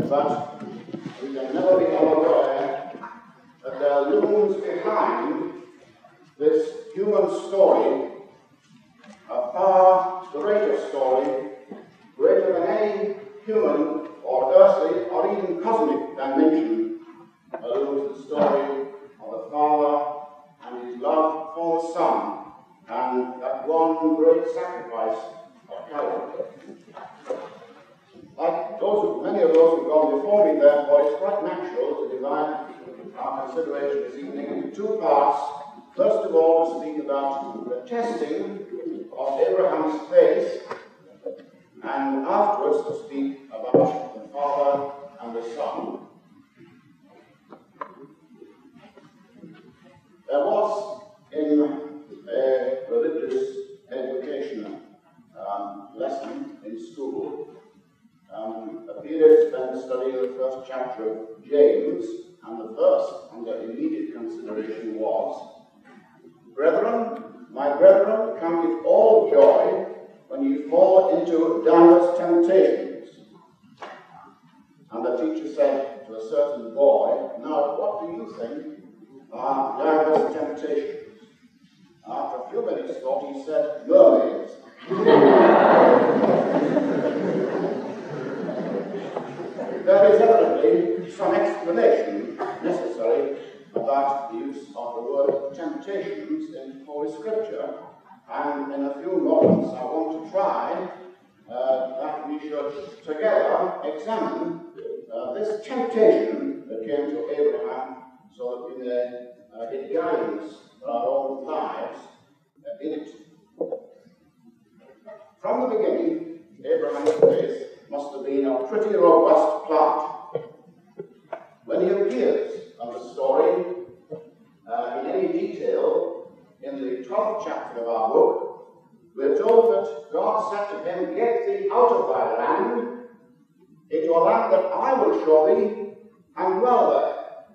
but we can never be unaware that there looms behind this human story a far greater story, greater than any human or earthly or even cosmic dimension, looms the story of the Father and his love for the Son, and that one great sacrifice of Calvary. Like many of those who've gone before me, therefore, it's quite natural to divide our consideration this evening into two parts. First of all, to speak about the testing of Abraham's faith, and afterwards to speak about the Father and the Son. There was in a religious education lesson in school a period spent studying the first chapter of James, and the verse under immediate consideration was, "Brethren, my brethren, count it all joy when you fall into diverse temptations." And the teacher said to a certain boy, "Now, what do you think are diverse temptations?" After a few minutes' thought, he said, "Mermaids." There is evidently some explanation necessary about the use of the word temptations in Holy Scripture, and in a few moments I want to try that we should together examine this temptation that came to Abraham, so that we may get guidance for our own lives in it. From the beginning, Abraham's faith must have been a pretty robust plant. When he appears on the story in any detail in the 12th chapter of our book, we're told that God said to him, "Get thee out of thy land into a land that I will show thee, and dwell there."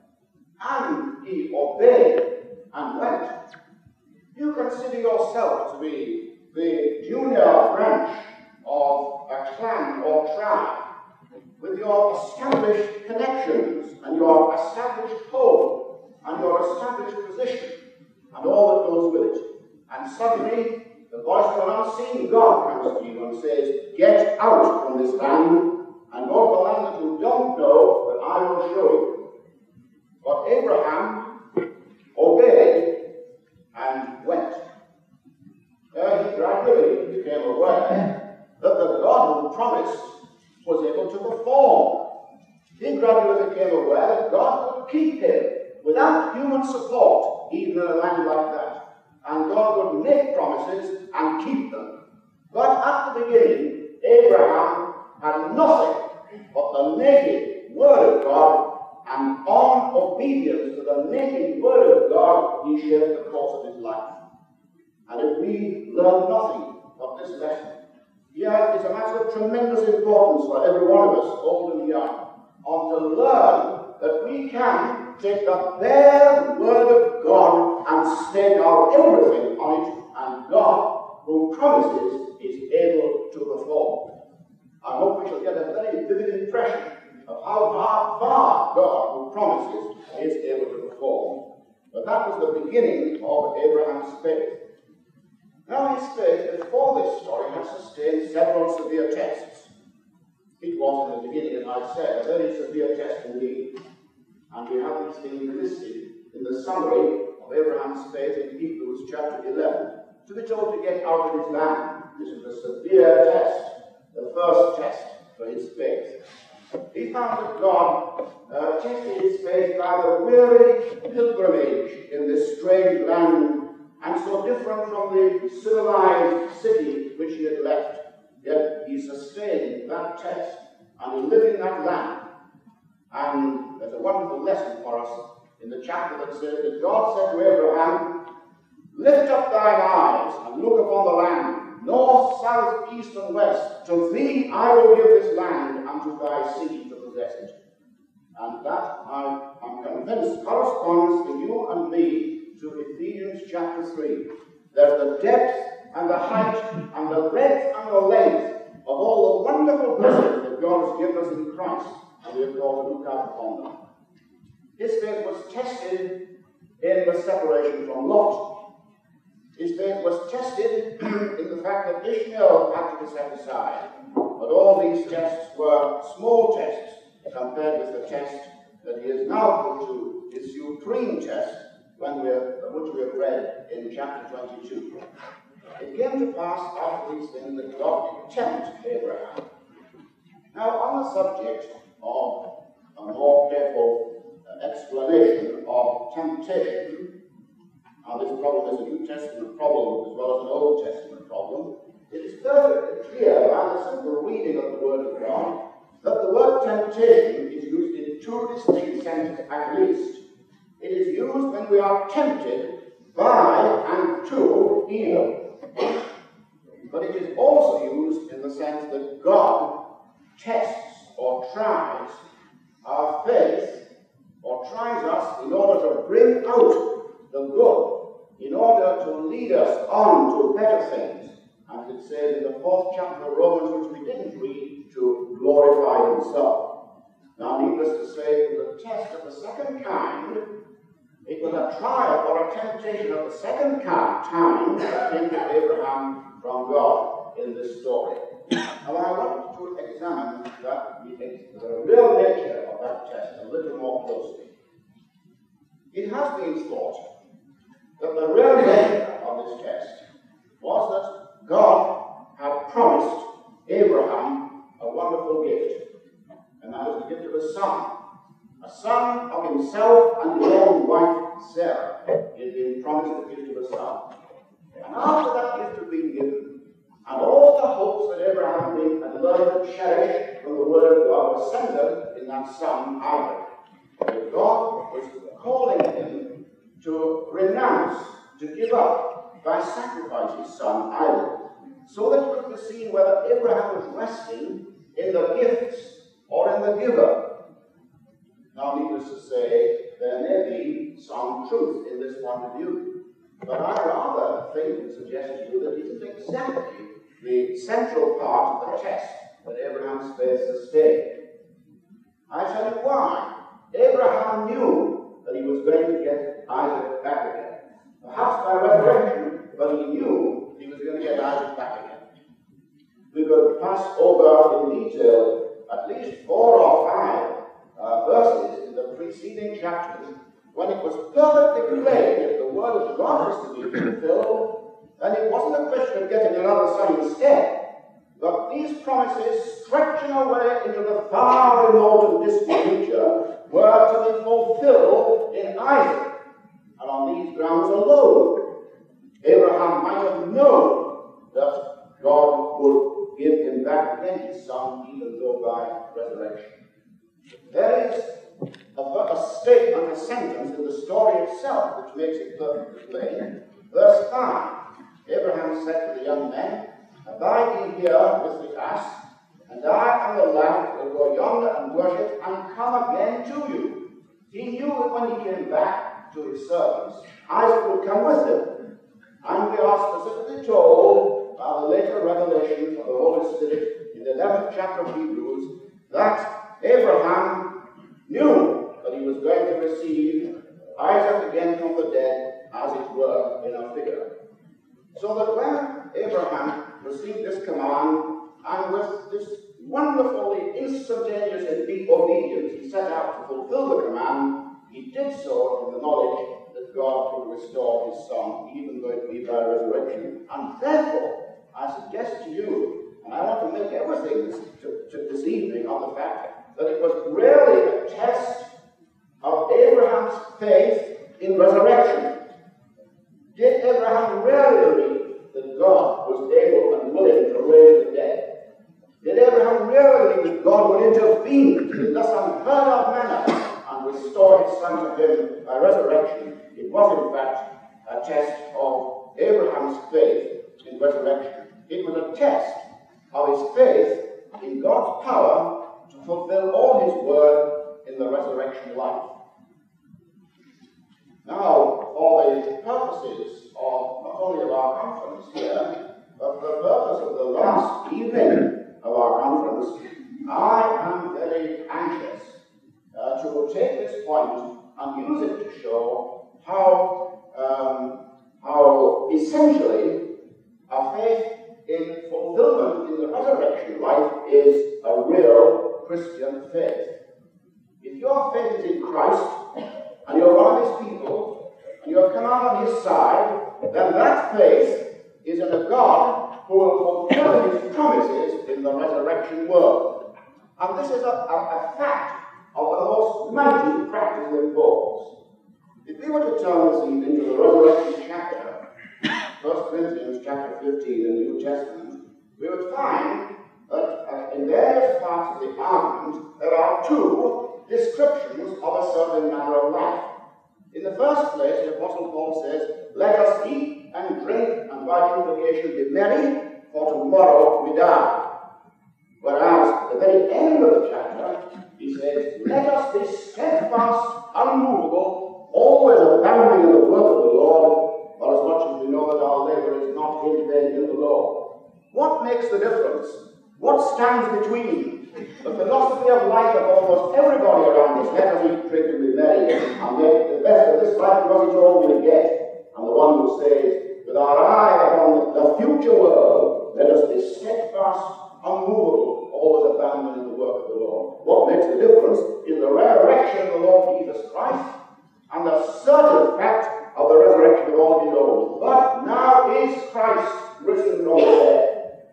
And he obeyed and went. You consider yourself to be the junior branch of a clan or tribe, with your established connections and your established home and your established position and all that goes with it. And suddenly the voice of an unseen God comes to you and says, "Get out from this land and go to the land that you don't know, but I will show you." But Abraham obeyed and went. He gradually became aware that the God who promised was able to perform. He gradually became aware that God would keep him without human support, even in a land like that. And God would make promises and keep them. But at the beginning, Abraham had nothing but the naked Word of God, and on obedience to the naked Word of God, he shaped the course of his life. And if we learn nothing of this lesson, here is a matter of tremendous importance for every one of us, old and young, to learn that we can take the bare Word of God and stake our everything on it, and God, who promises, is able to perform. I hope we shall get a very vivid impression of how far God, who promises, is able to perform. But that was the beginning of Abraham's faith. Now his faith before this story had sustained several severe tests. It was in the beginning, as I said, a very severe test indeed. And we have these things listed in the summary of Abraham's faith in Hebrews chapter 11. To be told to get out of his land, this is a severe test, the first test for his faith. He found that God tested his faith by the weary pilgrimage in this strange land, and so different from the civilized city which he had left. Yet he sustained that test, and he lived in that land. And there's a wonderful lesson for us in the chapter that says that God said to Abraham, "Lift up thine eyes and look upon the land, north, south, east, and west. To thee I will give this land, and to thy seed to possess it." And that, I am convinced, corresponds to you and me to Ephesians chapter 3. There's the depth and the height and the breadth and the length of all the wonderful blessings that God has given us in Christ, and we have got to look out upon them. His faith was tested in the separation from Lot. His faith was tested in the fact that Ishmael had to be set aside. But all these tests were small tests compared with the test that he has now put to his supreme test, which we have read in chapter 22. It came to pass after these things that God did tempt Abraham. Now, on the subject of a more careful explanation of temptation, and this problem is a New Testament problem as well as an Old Testament problem, it is perfectly clear by the simple reading of the Word of God that the word temptation is used in two distinct senses at least. It is used when we are tempted by and to evil. But it is also used in the sense that God tests or tries our faith, or tries us in order to bring out the good, in order to lead us on to better things. As it says in the 4th chapter of Romans, which we didn't read, to glorify himself. Now, needless to say, it was a test of the second kind. It was a trial or a temptation of the second time that came to Abraham from God in this story. Now, I want to examine the real nature of that test a little more closely. It has been thought that the real nature of this test was that God had promised Abraham a wonderful gift, and that was the gift of a son of himself and his own wife Sarah. He had been promised the gift of a son. And after that gift had been given, and all the hopes that Abraham had learned to cherish from the Word of God were centered in that son Isaac. But God was calling him to renounce, to give up, by sacrificing his son Isaac, so that it could be seen whether Abraham was resting in the gifts or in the giver. Now, needless to say, there may be some truth in this point of view, but I rather think and suggest to you that it isn't exactly the central part of the test that Abraham's faith sustained. I tell you why. Abraham knew that he was going to get Isaac back again. Perhaps by resurrection, but he knew he was going to get Isaac back again. We could pass over in detail at least 4 or 5 verses in the preceding chapters when it was perfectly plain that the word of God was to be fulfilled, and it wasn't a question of getting another son instead, but these promises, stretching away into the far remote and distant future, were to be fulfilled in Isaac. And on these grounds alone, Abraham might have known that God would give him back again his son, even though by resurrection. There is a statement, a sentence in the story itself which makes it perfectly plain. Verse 5, Abraham said to the young men, "Abide ye here with the ass, and I and the lad will go yonder and worship and come again to you." He knew that when he came back to his servants, Isaac would come with him. And we are specifically told by the later revelation of the Holy Spirit in the 11th chapter of Hebrews that Abraham knew that he was going to receive Isaac again from the dead, as it were, in a figure. So that when Abraham received this command, and with this wonderfully instantaneous obedience, he set out to fulfill the command, he did so in the knowledge that God would restore his son, even though it be by resurrection. And therefore, I suggest to you, and I want to make everything this evening on the fact that it was really a test of Abraham's faith in resurrection. Did Abraham really believe that God was able and willing to raise the dead? Did Abraham really believe that God would intervene in thus unheard of manner and restore his son to him by resurrection? It was, in fact, a test of Abraham's faith in resurrection. It was a test of his faith in God's power to fulfill all his word in the resurrection life. Now, for the purposes of not only of our conference here, but for the purpose of the last evening of our conference, I am very anxious to take this point and use it to show how essentially a faith in fulfillment in the resurrection life is a real Christian faith. If your faith is in Christ, and you're one of his people, and you have come out on his side, then that faith is in a God who will fulfill his promises in the resurrection world. And this is a fact of the most mighty practical importance. If we were to turn this evening to the resurrection chapter, 1 Corinthians chapter 15 in the New Testament, we would find that in various parts of the argument there are two descriptions of a certain manner of life. In the first place, the Apostle Paul says, "Let us eat and drink, and by implication be merry, for tomorrow we die." Whereas at the very end of the chapter, he says, "Let us be steadfast, unmovable, always abounding in the work of the Lord, for as much as we know that our labor is not in vain in the Lord." What makes the difference? What stands between the philosophy of life of almost everybody around us? Let us eat, drink, and be merry, and make the best of this life because it's all we'll get. And the one who says, with our eye upon the future world, let us be steadfast, unmovable, always abounding in the work of the Lord. What makes the difference is the resurrection of the Lord Jesus Christ and the certain fact of the resurrection of all his own. But now is Christ risen from the dead.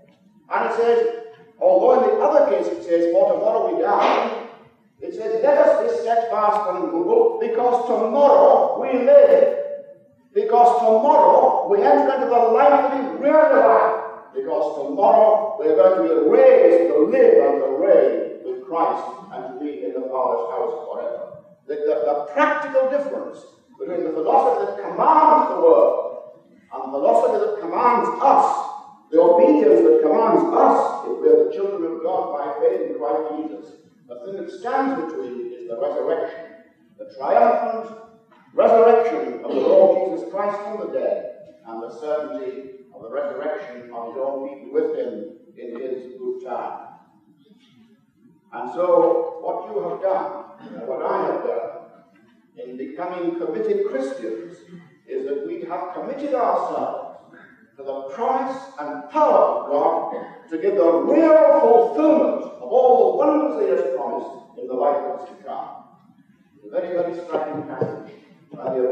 And it says, although in the other case it says, "For tomorrow we die," it says, "Let us be steadfast and unmovable, because tomorrow we live." Because tomorrow we enter into the life that is really life. Because tomorrow we are going to be raised to live and to reign with Christ and to be in the Father's house forever. The practical difference between the philosophy that commands the world and the philosophy that commands us, the obedience that commands us, if we are the children of God by faith in Christ Jesus, the thing that stands between is the resurrection, the triumphant resurrection of the Lord Jesus Christ from the dead, and the certainty of the resurrection of his own people with him in his good time. And so, what you have done, and what I have done, in becoming committed Christians, is that we have committed ourselves to the promise and power of God to give the real fulfillment of all the wonders he has promised in the life that is to come. A very, very striking passage. One of the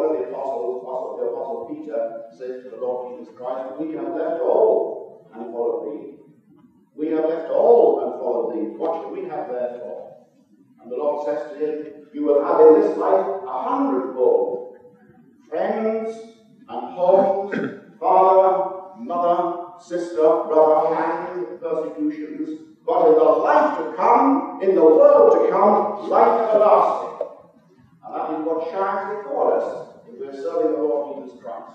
Apostle Peter, says to the Lord Jesus Christ, "We have left all and followed thee." We have left all and followed thee. What should we have therefore? And the Lord says to him, "You will have in this life 100-fold. Friends and homes, father, mother, sister, brother, and persecutions, but in the life to come, in the world to come, life everlasting." And that is what shines before us if we are serving the Lord Jesus Christ.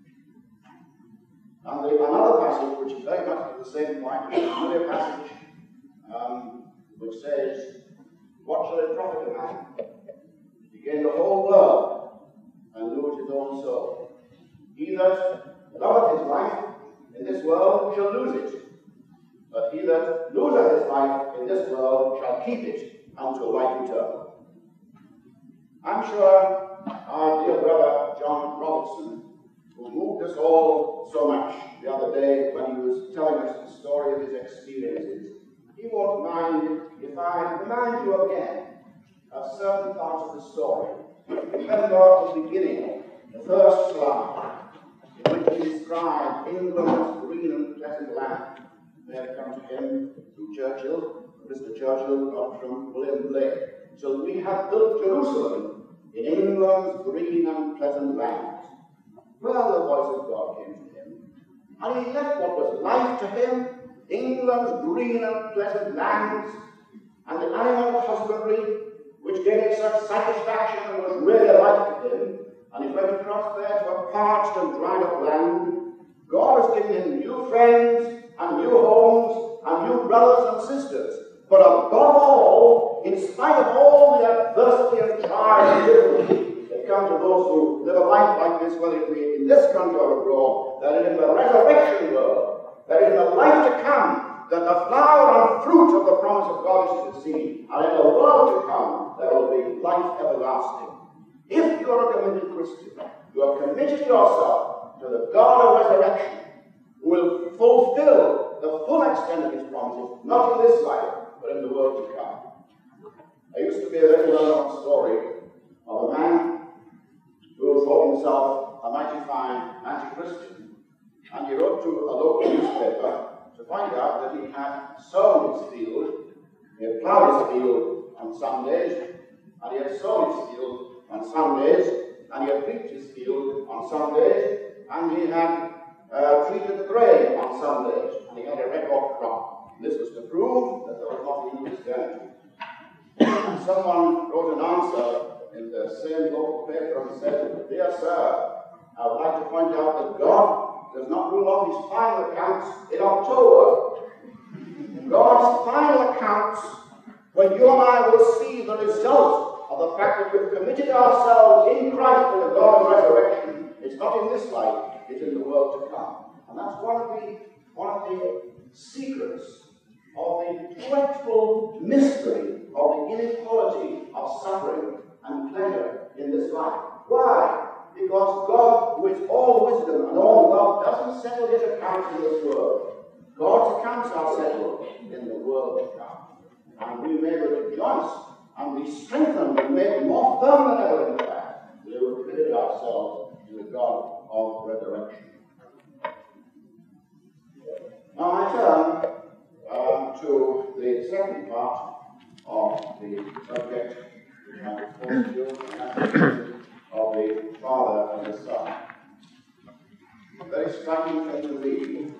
And another passage which is very much at the same point is a familiar passage which says, "What shall it profit a man if he gain the whole world and lose his own soul? He that loveth his life in this world shall lose it, but he that loseth his life in this world shall keep it unto life eternal." I'm sure our dear brother John Robertson, who moved us all so much the other day when he was telling us the story of his experiences, he won't mind if I remind you again of certain parts of the story. Remember at the beginning, the first slide, in which he described England's green and pleasant land. They had come to him through Churchill, Mr. Churchill got from William Blake. "So we have built Jerusalem in England's green and pleasant land." Well, the voice of God came to him, and he left what was life to him, England's green and pleasant lands, and the animal husbandry, which gave him such satisfaction and was really life to him, and he went across there to a parched and dried up land. God has given him new friends, and new homes, and new brothers and sisters. But above all, in spite of all the adversity and trial and difficulty that come to those who live a life like this, whether it be in this country or abroad, that is in the resurrection world, that is in the life to come, that the flower and fruit of the promise of God is to be seen, and in the world to come there will be life everlasting. If you are a committed Christian, you have committed yourself to the God of resurrection, who will fulfill the full extent of his promises, not in this life, but in the world to come. There used to be a very well-known story of a man who thought himself a mighty fine anti-Christian, and he wrote to a local newspaper to find out that he had sown his field, he had ploughed his field on Sundays, and he had sown his field on Sundays, and he had reaped his field on Sundays, and he had treated the grain on Sundays, and he had a record crop. And this was to prove that there was nothing in Christianity. And someone wrote an answer in the same local paper and said, "Dear sir, I would like to point out that God does not rule off his final accounts in October. God's final accounts, when you and I will see the result of the fact that we've committed ourselves in Christ to the God of resurrection, it's not in this life, it's in the world to come." And that's one of the secrets of the dreadful mystery of the inequality of suffering and pleasure in this life. Why? Because God, who is all wisdom and all love, doesn't settle his accounts in this world. God's accounts are settled in the world to come. And we may rejoice and be strengthened and made more firm than ever in the fact that we will commit ourselves to the God of resurrection. Now I turn to the second part of the subject, which I will to you, of the Father and the Son. A very striking thing to read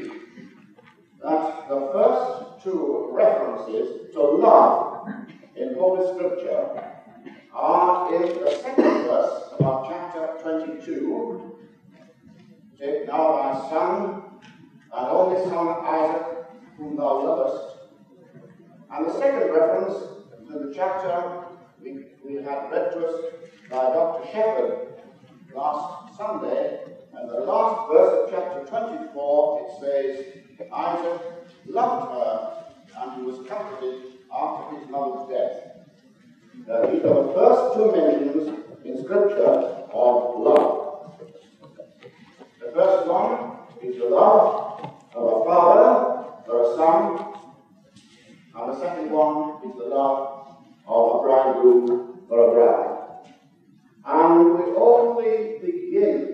that the first two references to love in Holy Scripture are in the second verse of our chapter 22. "Take now thy son, thine only son Isaac, whom thou lovest." And the second reference to the chapter we had read to us by Dr. Shepherd last Sunday, and the last verse of chapter 24, it says, "Isaac loved her, and he was comforted after his mother's death." These are the first two mentions in Scripture of love. The first one is the love of a father for a son, and the second one is the love of a bridegroom for a bride. And we only begin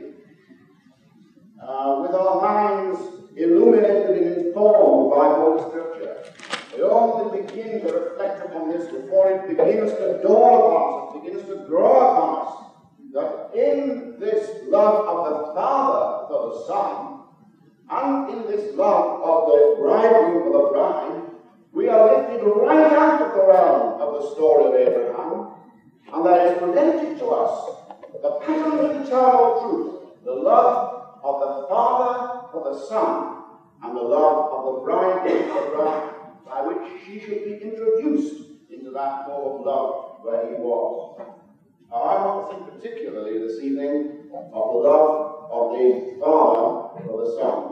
with our minds illuminated and informed by Holy Scripture. We only begin to reflect upon this before it begins to dawn upon us, it begins to grow upon us, that in this love of the Father for the Son, and in this love of the bridegroom for the bride, we are lifted right out of the realm of the story of Abraham, and there is presented to us the pattern of eternal truth, the love of the Father for the Son, and the love of the bridegroom for the bride, by which she should be introduced into that form of love where he was. Now, I want to think particularly this evening of the love of the Father for the Son.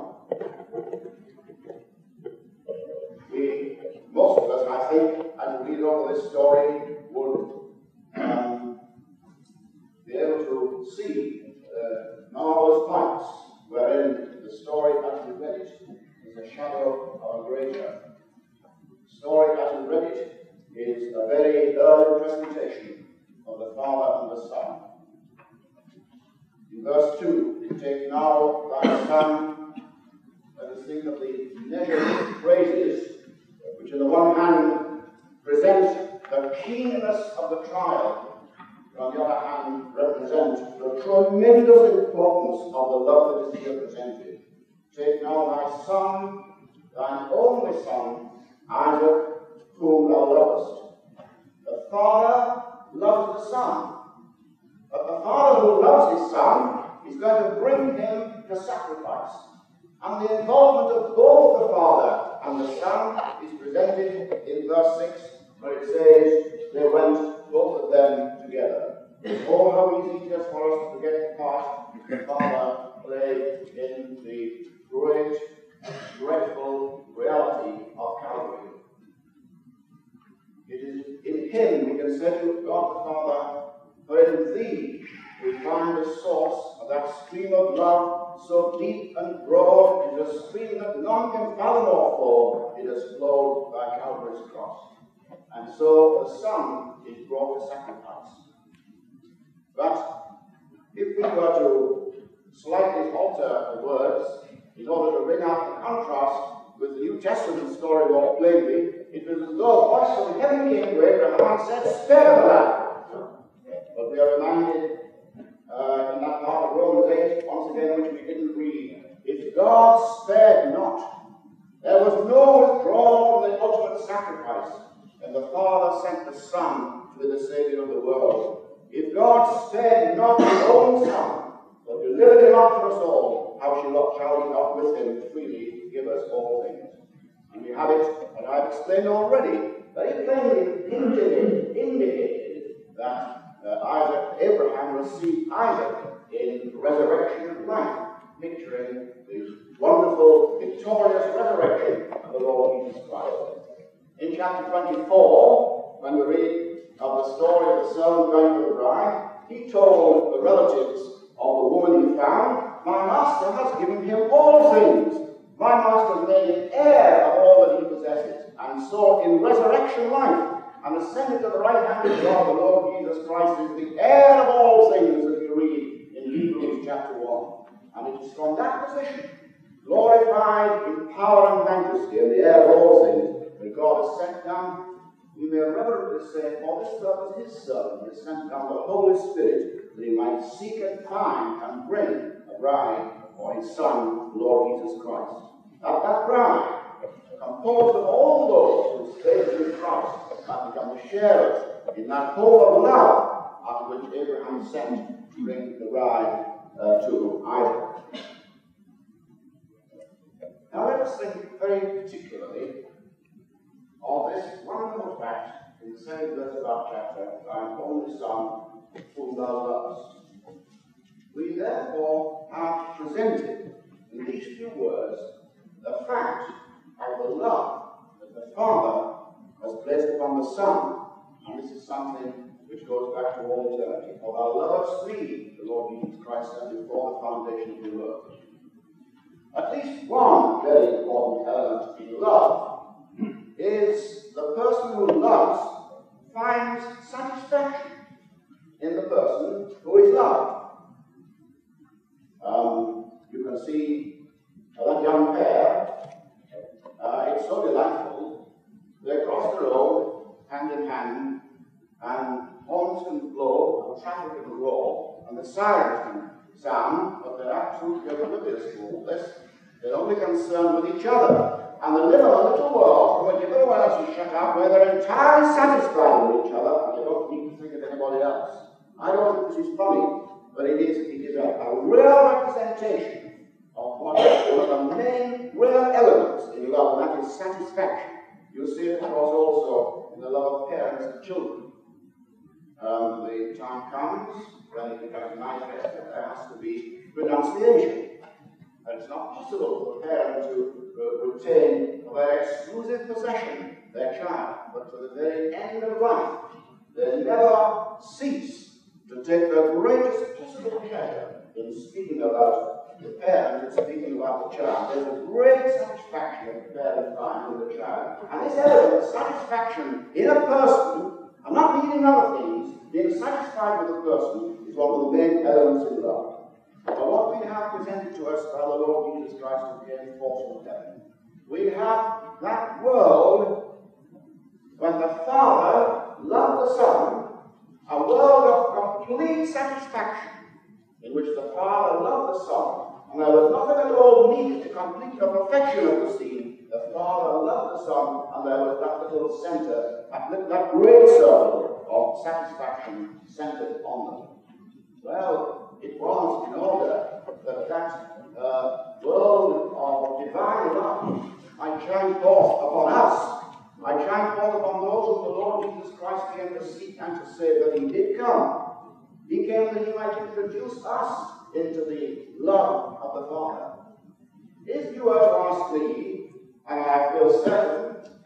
Most of us, I think, as we read over this story, would be able to see marvelous points wherein the story as we read it is a shadow of a greater. The story as we read it is a very early presentation of the Father and the Son. In verse 2, "Take now thy son," let us think of the measured phrases which on the one hand present the keenness of the trial, but on the other hand represent the tremendous importance of the love that is here presented. "Take now thy son, thine only son, Isaac, whom thou lovest." The Father loves the Son, but the Father who loves his Son is going to bring him to sacrifice. And the involvement of both the Father and the Son is presented in verse 6, where it says, "They went, both of them, together." Oh, how easy it is for us to forget the part the Father played in the great, dreadful reality him we can say to God the Father, for in thee we find the source of that stream of love so deep and broad, it is a stream that none can fathom or flow. It has flowed by Calvary's cross. And so the Son is brought to sacrifice. But if we were to slightly alter the words in order to bring out the contrast with the New Testament story more plainly, it was as though a voice from heaven came to Abraham and said, "Spare the lad." But we are reminded in that part of Romans 8, once again, which we didn't read, if God spared not, there was no withdrawal from the ultimate sacrifice, and the Father sent the Son to be the Saviour of the world. If God spared not his own Son, but delivered him up for us all, how shall he not with him freely give us all things? And we have it, and I've explained already, very plainly indicated that Abraham received Isaac in resurrection life, picturing the wonderful, victorious resurrection of the Lord Jesus Christ. In chapter 24, when we read of the story of the servant going to the bride, he told the relatives of the woman he found, "My master has given him all things. My master has made him heir of all that he possesses." And so in resurrection life, and ascended to the right hand of God, the Lord Jesus Christ is the heir of all things, as we read in Hebrews chapter 1. And it is from that position, glorified in power and majesty, and the heir of all things, that God has sent down, we may reverently say, for this purpose his Son, he has sent down the Holy Spirit, that he might seek and find and bring a bride for his Son, the Lord Jesus Christ. That bride, composed of all those whose faith in Christ have become the sharers in that hope of love after which Abraham sent to bring the bride to Isaac. Now let us think very particularly of this wonderful fact in the second verse of our chapter, "Thine only Son, whom thou lovest." We therefore have presented in these few words the fact of the love that the Father has placed upon the Son. And this is something which goes back to all eternity. For thou lovest me, the Lord Jesus Christ said before the foundation of the world. At least one very important element in love is the person who loves finds satisfaction in the person who is loved. You can see that young pair. It's so delightful. They cross the road hand in hand, and horns can blow, and traffic can roar, and the sirens can sound, but they're absolutely oblivious to all this. They're only concerned with each other. And they live in a little world from which everyone else is shut out, where they're entirely satisfied with each other, and they don't need to think of anybody else. I don't think this is funny, but it is a real representation of one of the main real elements in love, and that is satisfaction. You'll see it, of course, also in the love of parents and children. The time comes when it becomes manifest that there has to be renunciation. And it's not possible for a parent to retain their exclusive possession, their child, but to the very end of life. They never cease to take the greatest possible pleasure in speaking about the parent and speaking about the child. There's a great satisfaction that the parent finds in the child. And this element of satisfaction in a person, and not needing other things, being satisfied with a person, is one of the main elements in love. But what we have presented to us by the Lord Jesus Christ who came forth from heaven, we have that world when the Father loved the Son, a world of complete satisfaction, in which the Father loved the Son, and there was nothing at all needed to complete the perfection of the scene. The Father loved the Son, and there was that little center, that great circle of satisfaction centered on them. Well, it was in order that world of divine love might shine forth upon us, might shine forth upon those whom the Lord Jesus Christ came to seek and to save, that he did come. He came that he might introduce us into the love of the Father. If you were to ask me, and I feel certain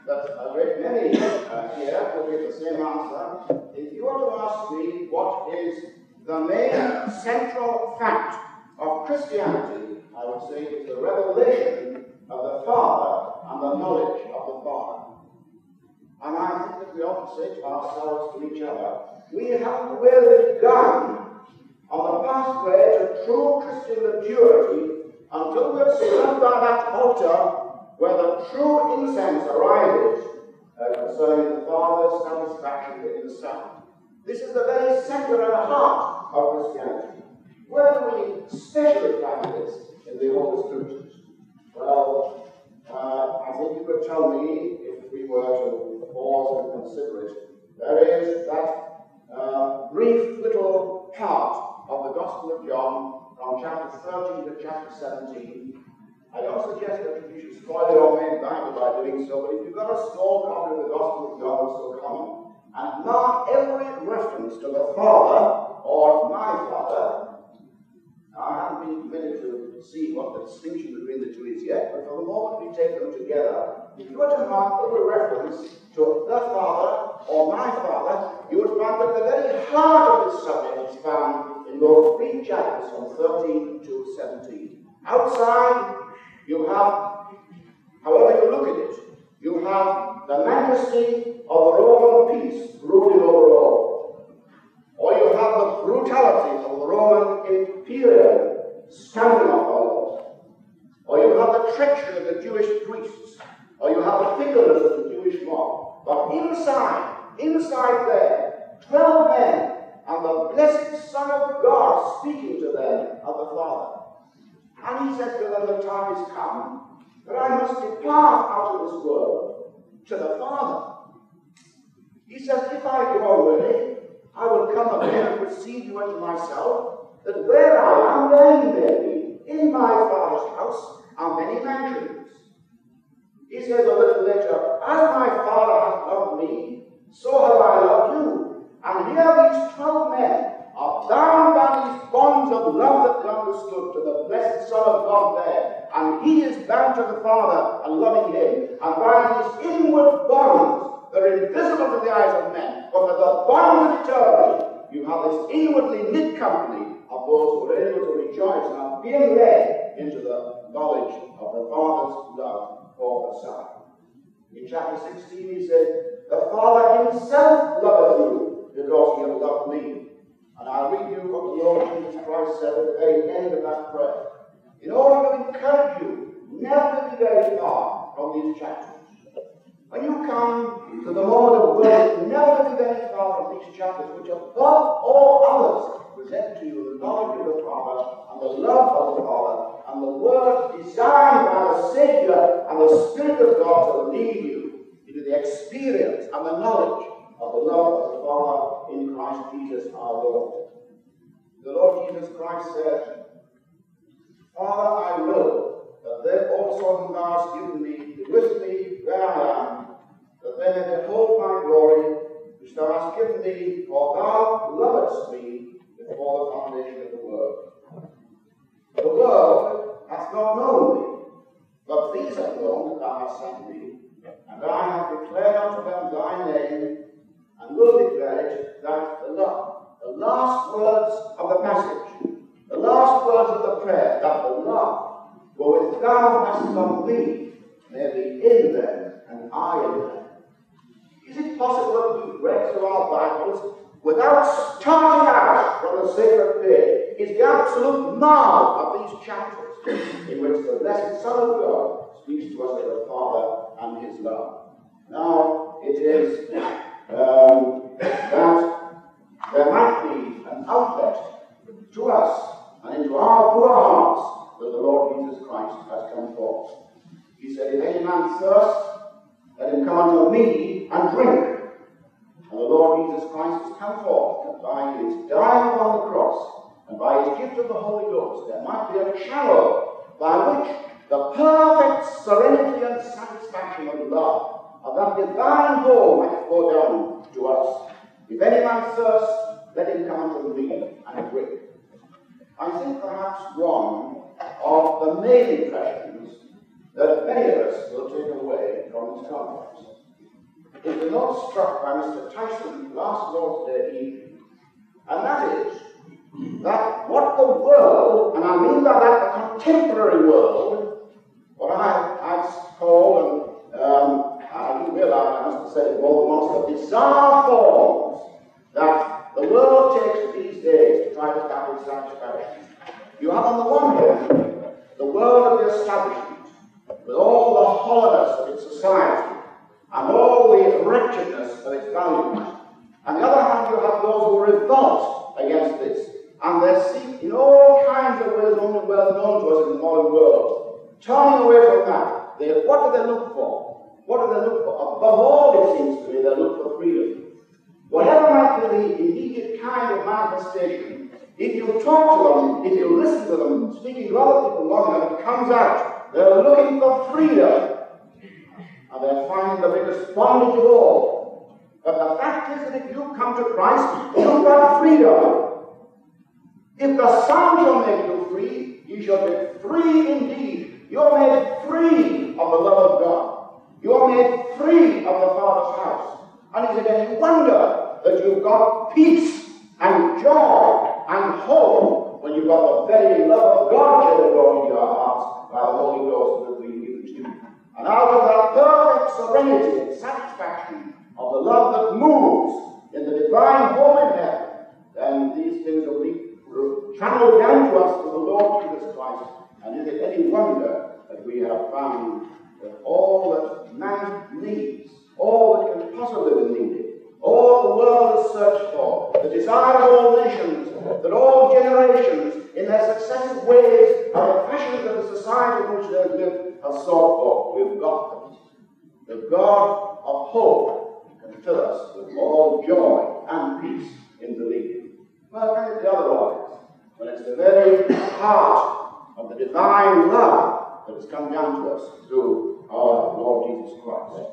that a great many here will give the same answer. If you were to ask me what is the main central fact of Christianity, I would say it's the revelation of the Father and the knowledge of the Father. And I think that we ought to say to ourselves, to each other, we haven't really begun on the pathway to true Christian maturity until we have stood by that altar where the true incense arises concerning the Father's satisfaction in the Son. This is the very center and heart of Christianity. Where do we specially find this in the Holy Scriptures? Well, I think you could tell me, if we were to pause and consider it, there is that brief little part of the Gospel of John from chapter 13 to chapter 17. I don't suggest that you should spoil your main Bible by doing so, but if you've got a small copy of the Gospel of John, it's so common, and mark every reference to the Father or my Father. Now, I haven't been permitted to see what the distinction between the two is yet, but for the moment we take them together. If you were to mark every reference to the Father or my Father, you would find that the very heart of this subject is found in those 3 chapters from 13 to 17. Outside, you have, however you look at it, you have the majesty of the Roman peace brooding over all. Or you have the brutality of the Roman imperium standing up all. Or you have the treachery of the Jewish priests. Or you have the fickleness of the Jewish mob. But inside there, 12 men and the blessed Son of God speaking to them of the Father. And he said to them, the time is come that I must depart out of this world to the Father. He says, if I go away, I will come again and receive you into myself, that where I am, there you may be. In my Father's house are many mansions. He says a little later, as my Father hath loved me, so have I loved you. And here these 12 men are bound by these bonds of love that God understood to the blessed Son of God there. And he is bound to the Father and loving him. And by these inward bonds, they're invisible to the eyes of men, but with the bonds of eternity, you have this inwardly knit company of those who are able to rejoice and are being led into the knowledge of the Father's love for the Son. In chapter 16 he said, the Father himself loveth you, because he hath loved me. And I'll read you what the Lord Jesus Christ said at the very end of that prayer. In order to encourage you, never to be very far from these chapters. When you come to the moment of worship, never be very far from these chapters, which above all others present to you the knowledge of the Father and the love of the Father and the word designed by the Savior and the Spirit of God to lead you into the experience and the knowledge of the love of the Father in Christ Jesus our Lord. The Lord Jesus Christ said, Father, I will that they also whom thou hast given me be with me where I am, that they may behold my glory, which thou hast given me, for thou lovedst me before the foundation of the world. The world hath not known thee, but these have known that thou hast sent me, and I have declared unto them thy name, and will declare it, that the last words of the passage, the last words of the prayer, that the love, wherewith thou hast loved me, may be in them, and I in them. Is it possible that we've read through our Bibles without starting out from the sacred page? Is the absolute mark of these chapters in which the blessed Son of God speaks to us of the Father and his love. Now, it is that there might be an outlet to us and into our poor hearts that the Lord Jesus Christ has come forth. He said, if any man thirst, let him come unto me and drink. And the Lord Jesus Christ has come forth, and by his dying upon the cross, and by his gift of the Holy Ghost, there might be a channel by which the perfect serenity and satisfaction of love of that divine home might flow down to us. If any man thirst, let him come unto me and drink. I think perhaps one of the main impressions that many of us will take away from this conference is the note struck by Mr. Tyson last Lord's Day evening, and that is that what the world, and I mean by that the contemporary world, what I call, and I do realize I must say, amongst the bizarre forms that the world takes these days to try to establish satisfaction. You have on the one hand the world of the establishment, with all the hollowness of its society, and all the wretchedness of its values. On the other hand, you have those who revolt against this, and they seek in all kinds of ways only well known to us in the modern world, turning away from that. What do they look for? What do they look for? Above all, it seems to me, they look for freedom. Whatever might be the immediate kind of manifestation, if you talk to them, if you listen to them, speaking to other people long enough, it comes out. They're looking for freedom. And they're finding the biggest bondage of all. But the fact is that if you come to Christ, you've got freedom. If the Son shall make you free, you shall be free indeed. You're made free of the love of God. You're made free of the Father's house. And is it any wonder that you've got peace and joy and hope when you've got the very love of God shed abroad in your hearts by the Holy Ghost that we give to you? And out of that perfect serenity and satisfaction of the love that moves in the divine home in heaven, then these things will be channeled down to us through the Lord Jesus Christ. And is it any wonder that we have found that all that man needs, all that can possibly be needed, all the world has searched for, the desire of all nations, that all generations, in their successive ways and the fashions of the society in which they live, have sought for, we've got them. The God of hope can fill us with all joy and peace in believing. Well, can it be otherwise? When it's the very heart of the divine love that has come down to us through our Lord Jesus Christ.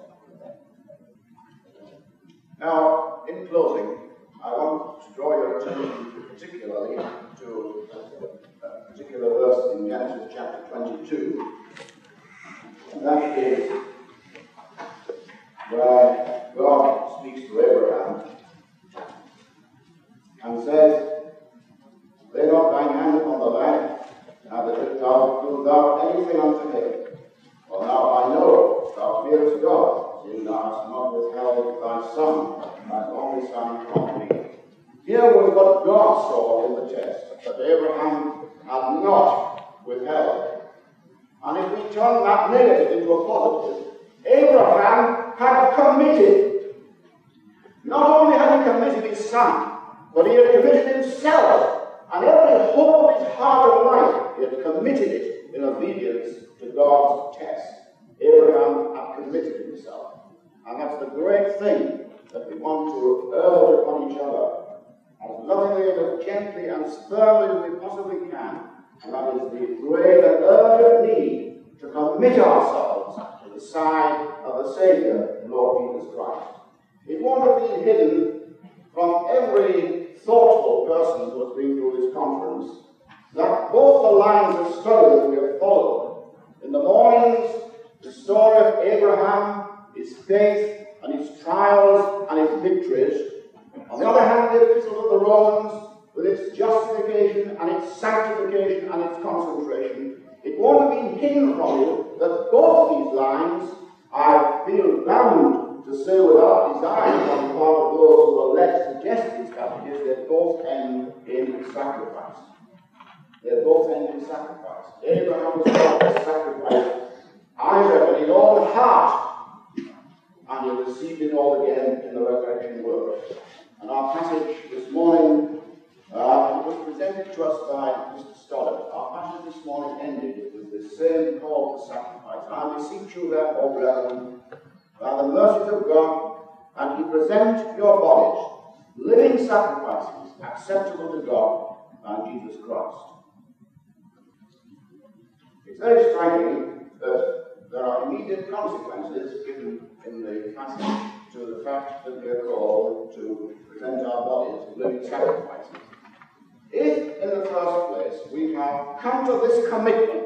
Now, in closing, I want to draw your attention particularly to a particular verse in Genesis chapter 22. And that is where God speaks to Abraham and says, "Lay not thine hand upon the lad, neither do thou anything unto him. For now I know thou fearest God, seeing thou hast not withheld thy son, thy only son, from me." Here was what God saw in the test, that Abraham had not withheld. And if we turn that negative into a positive, Abraham had committed. Not only had he committed his son, but he had committed himself. And every hope of his heart and life, he had committed it in obedience to God's test. Abraham had committed himself. And that's the great thing that we want to urge upon each other, as lovingly and as gently and firmly as we possibly can. And that is the great and urgent need to commit ourselves to the side of the Savior, Lord Jesus Christ. It won't have been hidden from every thoughtful person who has been through this conference that both the lines of study that we have followed, in the mornings, the story of Abraham, his faith and his trials and his victories. On the other hand, the epistle of the Romans, with its justification and its sanctification and its concentration, it won't have been hidden from you that both these lines, I feel bound to say without design on the part of those who are led to suggest these passages, they both end in sacrifice. They both end in sacrifice. Abraham was about to sacrifice Isaac with his own heart, and he received it all again in the resurrection world. And our passage this morning was presented to us by Mr. Stoddard. Our passage this morning ended with the same call to sacrifice. I beseech you therefore, brethren, by the mercies of God, and you present your bodies, living sacrifices, acceptable to God by Jesus Christ. It's very striking that there are immediate consequences given in the passage to the fact that we are called to present our bodies living sacrifices. If, in the first place, we have come to this commitment,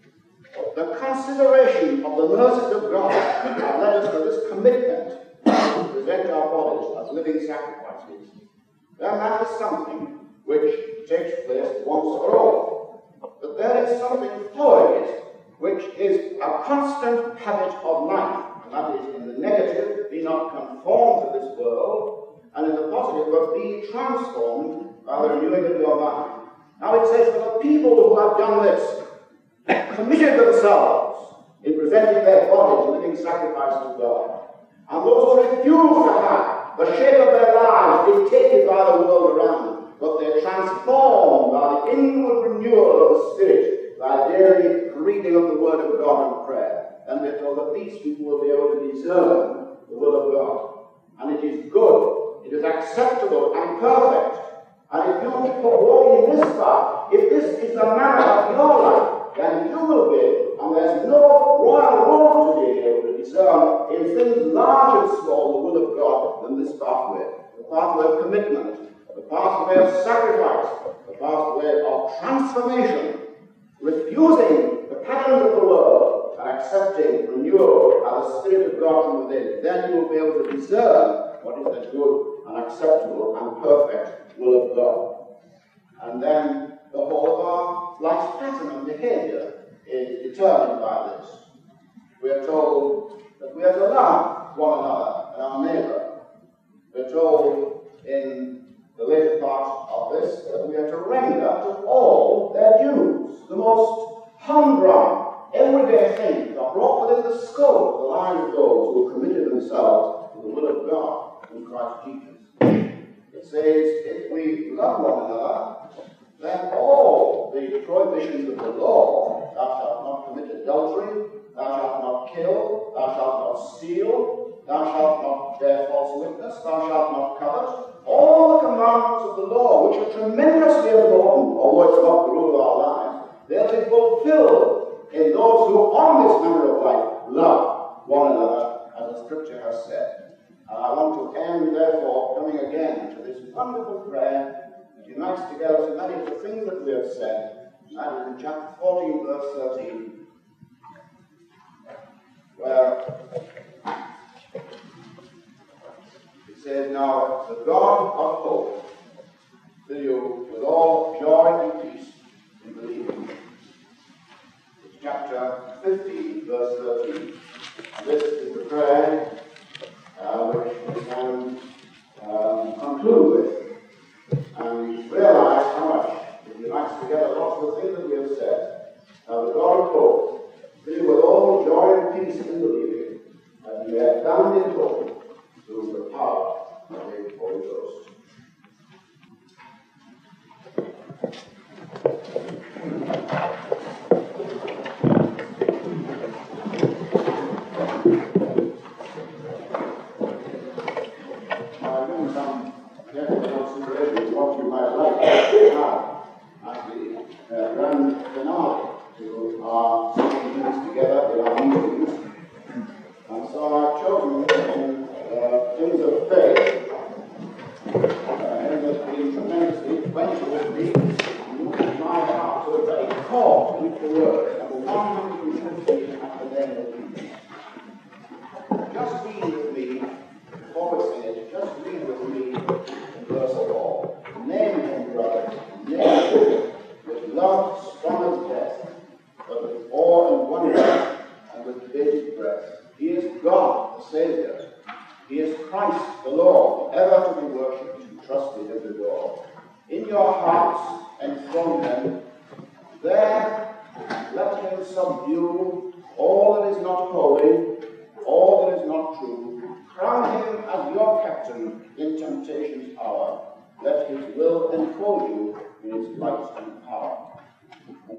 the consideration of the mercies of God have led us to this commitment to present our bodies as living sacrifices, then that is something which takes place once for all. But there is something following it, which is a constant habit of life, and that is in the negative, be not conformed to this world, and in the positive, but be transformed by the renewing of your mind. Now it says, for the people who have done this, committed themselves in presenting their bodies living sacrifice to God, and those who refuse to have the shape of their lives dictated by the world around them, but they're transformed by the inward renewal of the Spirit, by daily reading of the Word of God and prayer. And we're told that these people will be able to discern the will of God. And it is good, it is acceptable and perfect. And if you walk in this path, if this is the manner of your life, then you will be, and there's no royal road to being able to discern in things large and small the will of God than this pathway. The pathway of commitment, the pathway of sacrifice, the pathway of transformation, refusing the patterns of the world and accepting renewal by the Spirit of God from within. Then you will be able to discern what is the good and acceptable and perfect will of God. And then the whole of our life's pattern and behavior is determined by this. We are told that we are to love one another and our neighbour. We are told in the later part of this that we are to render to all their dues. The most humdrum, everyday things are brought within the scope of the line of those who committed themselves to the will of God in Christ Jesus. It says, if we love one another, then all the prohibitions of the law, thou shalt not commit adultery, thou shalt not kill, thou shalt not steal, thou shalt not bear false witness, thou shalt not covet, all the commandments of the law, which are tremendously important, although it's not the rule of our lives, they'll be fulfilled in those who, on this manner of life, love one another, as the Scripture has said. And I want to end, therefore, coming again to this wonderful prayer that unites together so many of the things that we have said. That is in chapter 14, verse 13, where it says, now the God of hope fill you with all joy and peace in believing. It's chapter 15, verse 13. This is the prayer which we can conclude with. And realize how much it unites together lots of the things that we have said. Now the God of hope fill you with all joy and peace in believing, as you have done in hope through the power of the Holy Ghost. Consideration of what you might like to have at the grand finale to our meetings together in our meetings. And so I've chosen things of faith, and that been tremendously quenching with me, moving my heart to a very core with the word, and 150 at the end of the meeting. Just read with me, before we say it, just read with me verse of all. Name him, brother, name him with love strong as death, but with awe and wonder and with bated breath. He is God, the Saviour. He is Christ, the Lord, ever to be worshipped and trusted and adored. In your hearts enthrone him. There let him subdue all that is not holy, all that is not true. Crown him as your captain in temptation's hour. Let his will enfold you in its light and power.